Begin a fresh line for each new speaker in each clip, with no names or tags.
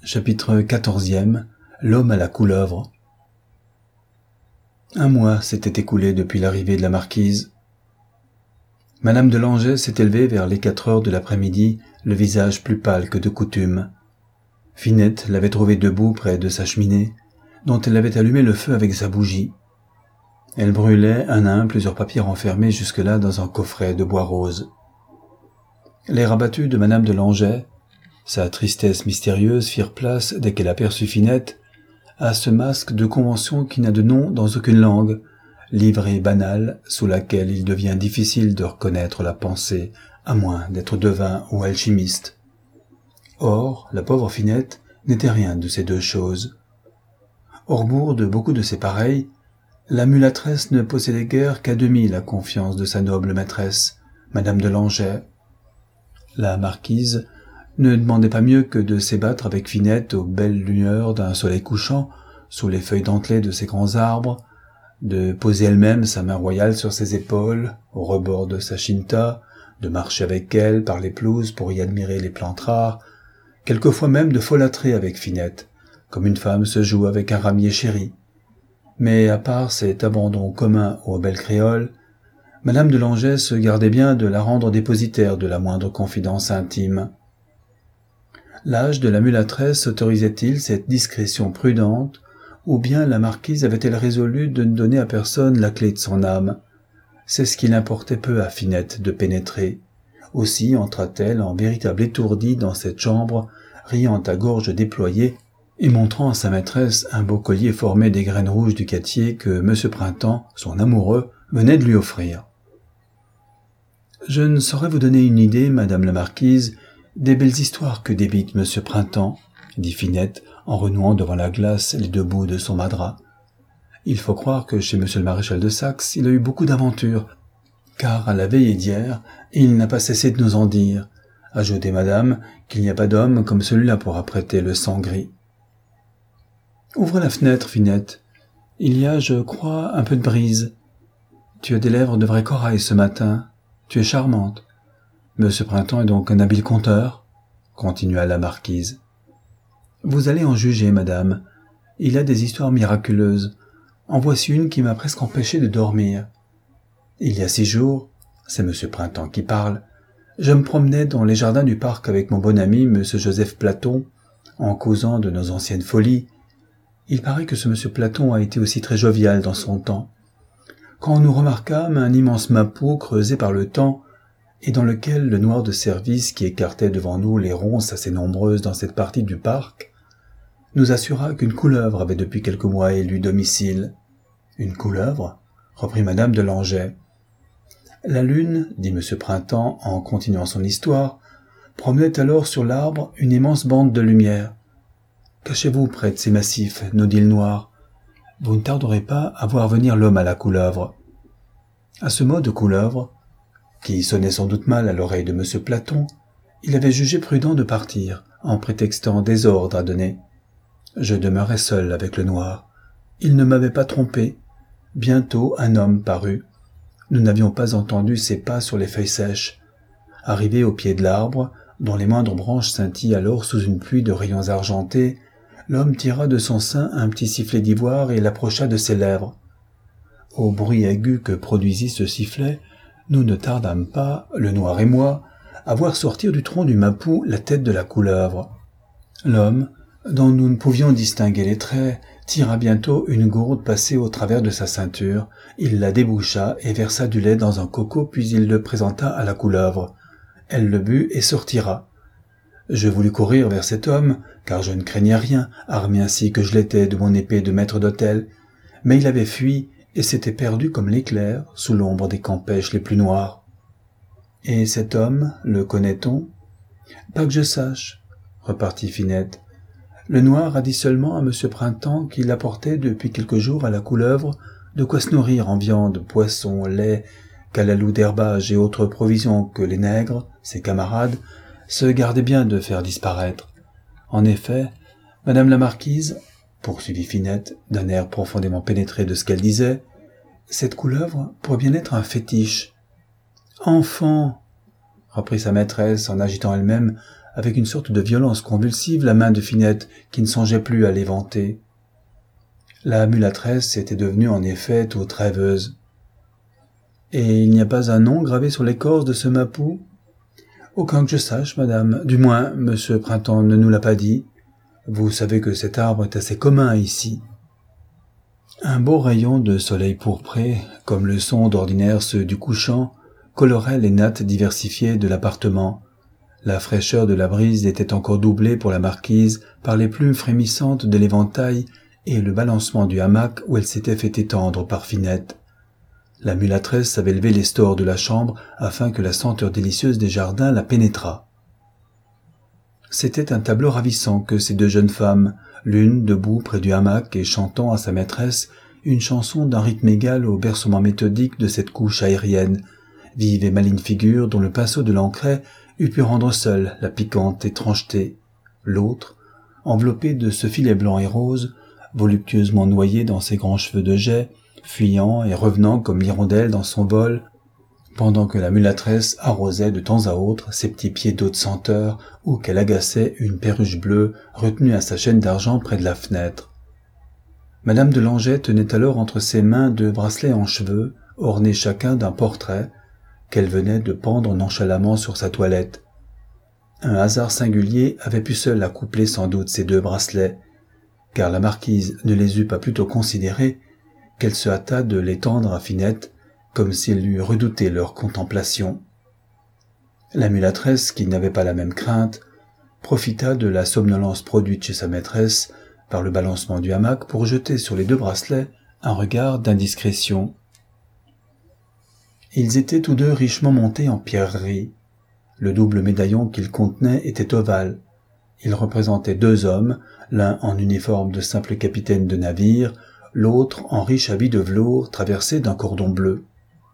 Chapitre 14e. L'homme à la couleuvre. Un mois s'était écoulé depuis l'arrivée de la marquise. Madame de Langeais s'était levée vers les 4 heures de l'après-midi, le visage plus pâle que de coutume. Finette l'avait trouvée debout près de sa cheminée, dont elle avait allumé le feu avec sa bougie. Elle brûlait un à un plusieurs papiers renfermés jusque-là dans un coffret de bois rose. Les rabattus de Madame de Langeais, sa tristesse mystérieuse, firent place, dès qu'elle aperçut Finette, à ce masque de convention qui n'a de nom dans aucune langue, livrée banale sous laquelle il devient difficile de reconnaître la pensée, à moins d'être devin ou alchimiste. Or, la pauvre Finette n'était rien de ces deux choses. Au rebours de beaucoup de ses pareils, la mulâtresse ne possédait guère qu'à demi la confiance de sa noble maîtresse, Madame de Langeais. La marquise ne demandait pas mieux que de s'ébattre avec Finette aux belles lueurs d'un soleil couchant, sous les feuilles dentelées de ses grands arbres, de poser elle-même sa main royale sur ses épaules, au rebord de sa chinta, de marcher avec elle par les pelouses pour y admirer les plantes rares, quelquefois même de folâtrer avec Finette, comme une femme se joue avec un ramier chéri. Mais à part cet abandon commun aux belles créoles, Madame de Langeais se gardait bien de la rendre dépositaire de la moindre confidence intime. L'âge de la mulâtresse autorisait-il cette discrétion prudente, ou bien la marquise avait-elle résolu de ne donner à personne la clé de son âme? C'est ce qu'il importait peu à Finette de pénétrer. Aussi entra-t-elle en véritable étourdie dans cette chambre, riant à gorge déployée et montrant à sa maîtresse un beau collier formé des graines rouges du cattier que M. Printemps, son amoureux, venait de lui offrir. « Je ne saurais vous donner une idée, madame la marquise, des belles histoires que débite M. Printemps, dit Finette, en renouant devant la glace les deux bouts de son madras. Il faut croire que chez M. le maréchal de Saxe, il a eu beaucoup d'aventures, car à la veillée d'hier, il n'a pas cessé de nous en dire. Ajoutez, madame, qu'il n'y a pas d'homme comme celui-là pour apprêter le sang gris. Ouvre la fenêtre, Finette. Il y a, je crois, un peu de brise. Tu as des lèvres de vrai corail ce matin. Tu es charmante. Monsieur Printemps est donc un habile conteur, continua la marquise. Vous allez en juger, madame. Il a des histoires miraculeuses. En voici une qui m'a presque empêché de dormir. Il y a 6 jours, c'est Monsieur Printemps qui parle, je me promenais dans les jardins du parc avec mon bon ami Monsieur Joseph Platon, en causant de nos anciennes folies. Il paraît que ce Monsieur Platon a été aussi très jovial dans son temps. Quand nous remarquâmes un immense mappot creusé par le temps, et dans lequel le noir de service qui écartait devant nous les ronces assez nombreuses dans cette partie du parc, nous assura qu'une couleuvre avait depuis quelques mois élu domicile. « Une couleuvre ?» reprit Madame de Langeais. « La lune, dit M. Printemps en continuant son histoire, promenait alors sur l'arbre une immense bande de lumière. « Cachez-vous près de ces massifs, nous dit le noir. Vous ne tarderez pas à voir venir l'homme à la couleuvre. » À ce mot de couleuvre, qui sonnait sans doute mal à l'oreille de M. Platon, il avait jugé prudent de partir, en prétextant des ordres à donner. Je demeurai seul avec le noir. Il ne m'avait pas trompé. Bientôt un homme parut. Nous n'avions pas entendu ses pas sur les feuilles sèches. Arrivé au pied de l'arbre, dont les moindres branches scintillent alors sous une pluie de rayons argentés, l'homme tira de son sein un petit sifflet d'ivoire et l'approcha de ses lèvres. Au bruit aigu que produisit ce sifflet, nous ne tardâmes pas, le noir et moi, à voir sortir du tronc du mappot la tête de la couleuvre. L'homme, dont nous ne pouvions distinguer les traits, tira bientôt une gourde passée au travers de sa ceinture, il la déboucha et versa du lait dans un coco, puis il le présenta à la couleuvre. Elle le but et sortira. Je voulus courir vers cet homme, car je ne craignais rien, armé ainsi que je l'étais de mon épée de maître d'hôtel, mais il avait fui et s'était perdu comme l'éclair sous l'ombre des campèches les plus noires. Et cet homme, le connaît-on? Pas que je sache, repartit Finette. Le noir a dit seulement à M. Printemps qu'il apportait depuis quelques jours à la couleuvre de quoi se nourrir en viande, poisson, lait, calalou d'herbage et autres provisions que les nègres, ses camarades, se gardaient bien de faire disparaître. En effet, madame la marquise, poursuivit Finette, d'un air profondément pénétré de ce qu'elle disait, cette couleuvre pourrait bien être un fétiche. « Enfant !» reprit sa maîtresse en agitant elle-même avec une sorte de violence convulsive la main de Finette qui ne songeait plus à l'éventer. La mulâtresse était devenue en effet toute rêveuse. « Et il n'y a pas un nom gravé sur l'écorce de ce mapou ?»« Aucun que je sache, madame. Du moins, monsieur Printemps ne nous l'a pas dit. Vous savez que cet arbre est assez commun ici. » Un beau rayon de soleil pourpré, comme le sont d'ordinaire ceux du couchant, colorait les nattes diversifiées de l'appartement. La fraîcheur de la brise était encore doublée pour la marquise par les plumes frémissantes de l'éventail et le balancement du hamac où elle s'était fait étendre par Finette. La mulâtresse avait levé les stores de la chambre afin que la senteur délicieuse des jardins la pénétrât. C'était un tableau ravissant que ces deux jeunes femmes, l'une debout près du hamac et chantant à sa maîtresse une chanson d'un rythme égal au bercement méthodique de cette couche aérienne, vive et maligne figure dont le pinceau de l'ancret eût pu rendre seul la piquante étrangeté. L'autre, enveloppée de ce filet blanc et rose, voluptueusement noyée dans ses grands cheveux de jais, fuyant et revenant comme l'hirondelle dans son vol, pendant que la mulâtresse arrosait de temps à autre ses petits pieds d'eau de senteur ou qu'elle agaçait une perruche bleue retenue à sa chaîne d'argent près de la fenêtre. Madame de Langeais tenait alors entre ses mains 2 bracelets en cheveux, ornés chacun d'un portrait, qu'elle venait de pendre nonchalamment sur sa toilette. Un hasard singulier avait pu seul accoupler sans doute ces 2 bracelets, car la marquise ne les eût pas plutôt considérés qu'elle se hâta de les tendre à Finette, comme s'il eût redouté leur contemplation. La mulâtresse, qui n'avait pas la même crainte, profita de la somnolence produite chez sa maîtresse par le balancement du hamac pour jeter sur les 2 bracelets un regard d'indiscrétion. Ils étaient tous 2 richement montés en pierreries. Le double médaillon qu'ils contenaient était ovale. Il représentait 2 hommes, l'un en uniforme de simple capitaine de navire, l'autre en riche habit de velours traversé d'un cordon bleu.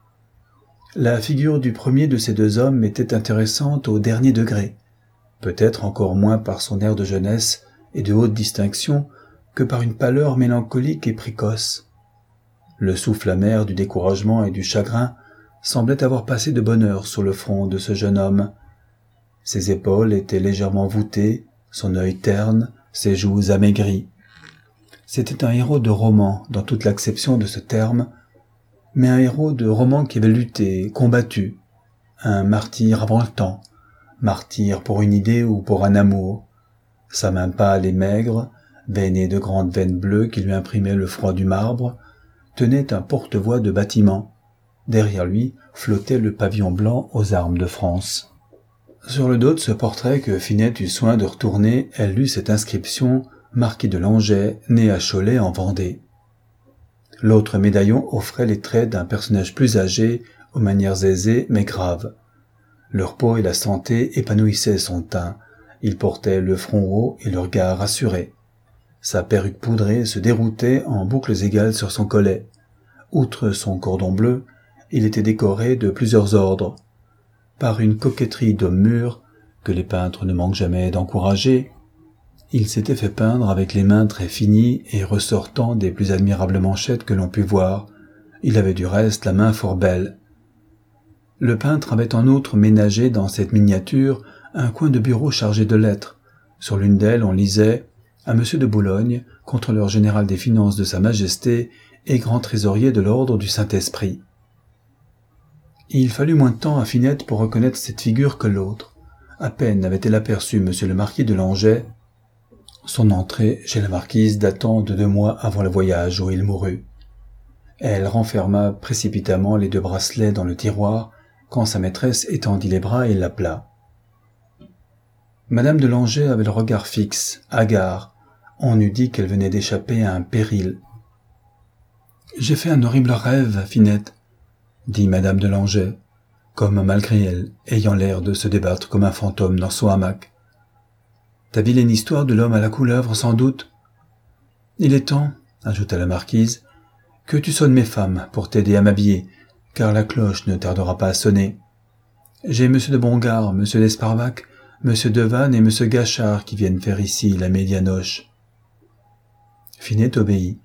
La figure du premier de ces 2 hommes était intéressante au dernier degré, peut-être encore moins par son air de jeunesse et de haute distinction que par une pâleur mélancolique et précoce. Le souffle amer du découragement et du chagrin semblait avoir passé de bonne heure sur le front de ce jeune homme. Ses épaules étaient légèrement voûtées, son œil terne, ses joues amaigries. C'était un héros de roman dans toute l'acception de ce terme, mais un héros de roman qui avait lutté, combattu, un martyr avant le temps, martyr pour une idée ou pour un amour. Sa main pâle et maigre, veinée de grandes veines bleues qui lui imprimaient le froid du marbre, tenait un porte-voix de bâtiment. Derrière lui flottait le pavillon blanc aux armes de France. Sur le dos de ce portrait que Finette eut soin de retourner, elle lut cette inscription « Marquis de Langeais, né à Cholet en Vendée ». L'autre médaillon offrait les traits d'un personnage plus âgé, aux manières aisées mais graves. Le repos et la santé épanouissaient son teint. Il portait le front haut et le regard rassuré. Sa perruque poudrée se déroutait en boucles égales sur son collet. Outre son cordon bleu, il était décoré de plusieurs ordres. Par une coquetterie d'homme mûr, que les peintres ne manquent jamais d'encourager, il s'était fait peindre avec les mains très finies et ressortant des plus admirables manchettes que l'on pût voir. Il avait du reste la main fort belle. Le peintre avait en outre ménagé dans cette miniature un coin de bureau chargé de lettres. Sur l'une d'elles, on lisait « À Monsieur de Boulogne, contrôleur général des finances de Sa Majesté et grand trésorier de l'ordre du Saint-Esprit ». Il fallut moins de temps à Finette pour reconnaître cette figure que l'autre. À peine avait-elle aperçu Monsieur le marquis de Langeais, son entrée chez la marquise datant de 2 mois avant le voyage où il mourut. Elle renferma précipitamment les 2 bracelets dans le tiroir quand sa maîtresse étendit les bras et l'appela. Madame de Langeais avait le regard fixe, hagard. On eût dit qu'elle venait d'échapper à un péril. « J'ai fait un horrible rêve, Finette, » dit Madame de Langeais, comme malgré elle, ayant l'air de se débattre comme un fantôme dans son hamac. « Ta vilaine histoire de l'homme à la couleuvre, sans doute. »« Il est temps, » ajouta la marquise, « que tu sonnes mes femmes pour t'aider à m'habiller, car la cloche ne tardera pas à sonner. J'ai Monsieur de Bongard, Monsieur d'Esparvac, Monsieur Devanne et Monsieur Gachard qui viennent faire ici la médianoche. » Finette obéit.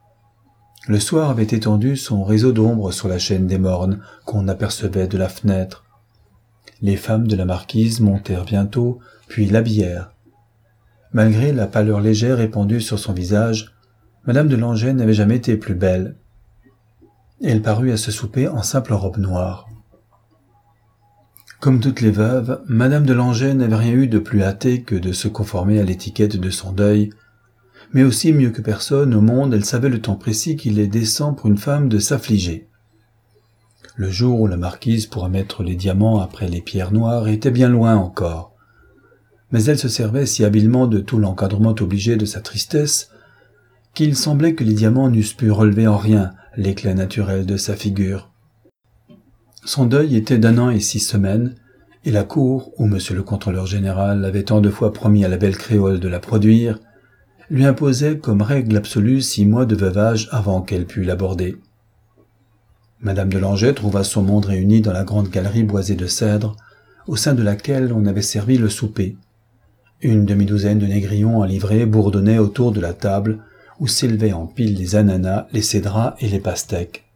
Le soir avait étendu son réseau d'ombre sur la chaîne des Mornes qu'on apercevait de la fenêtre. Les femmes de la marquise montèrent bientôt, puis l'habillèrent. Malgré la pâleur légère répandue sur son visage, madame de Langeais n'avait jamais été plus belle. Elle parut à ce souper en simple robe noire. Comme toutes les veuves, madame de Langeais n'avait rien eu de plus hâté que de se conformer à l'étiquette de son deuil, mais aussi mieux que personne au monde, elle savait le temps précis qu'il est décent pour une femme de s'affliger. Le jour où la marquise pourra mettre les diamants après les pierres noires était bien loin encore. Mais elle se servait si habilement de tout l'encadrement obligé de sa tristesse qu'il semblait que les diamants n'eussent pu relever en rien l'éclat naturel de sa figure. Son deuil était d'1 an et 6 semaines, et la cour, où monsieur le contrôleur général avait tant de fois promis à la belle créole de la produire, lui imposait comme règle absolue 6 mois de veuvage avant qu'elle pût l'aborder. Madame de Langeais trouva son monde réuni dans la grande galerie boisée de cèdre, au sein de laquelle on avait servi le souper. Une demi-douzaine de négrillons en livrée bourdonnaient autour de la table, où s'élevaient en piles les ananas, les cédrats et les pastèques.